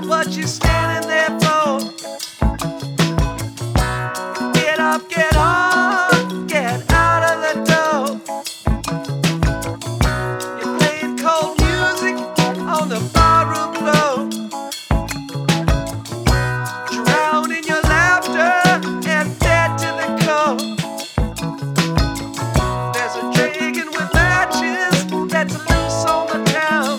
What you standing there for? Get up, get on, get out of the door. You're playing cold music on the barroom floor, drowning your laughter and dead to the core. There's a dragon with matches that's loose on the town.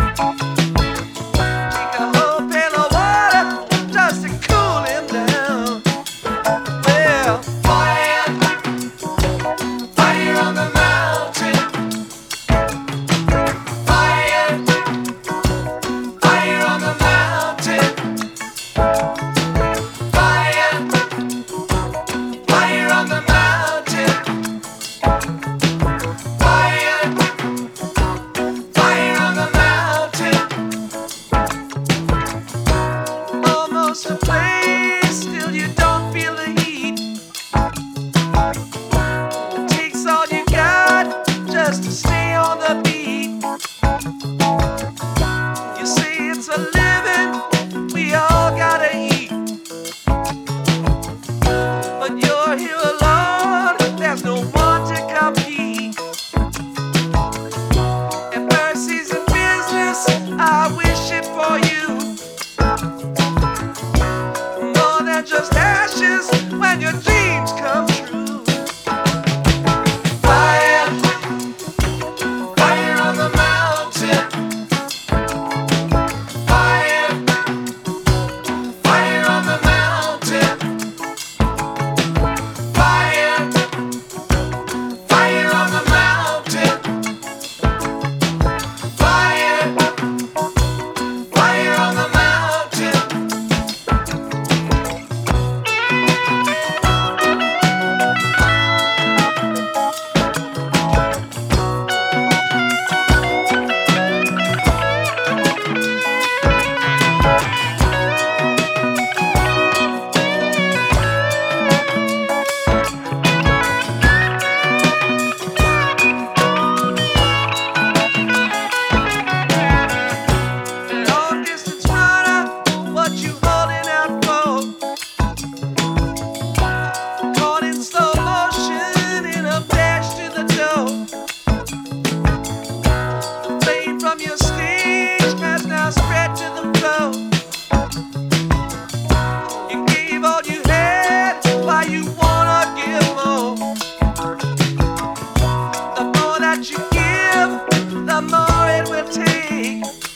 Take a whole pail of water just to cool him down. Well, fire, fire on the mountain. Fire, fire on the mountain. Fire, fire on the mountain. Fire, fire on the mountain. Almost a place, still you don't feel the heat. It takes all you got just to stay on the beat. You say it's a living, we all gotta eat. But you're here alone, there's no one to compete. If mercy's in business, I wish it for you. More than just ashes when your dreams come true. Fire, fire on the mountain. Fire, fire on the mountain. Fire, fire on the mountain. Fire, fire on the mountain. Long distance runner, what you holding out for? Caught in slow motion in a dash to the door. The fame from your stage has now spread to the floor. You gave all you had, why you wanna give more? The more that you give, the more it will take.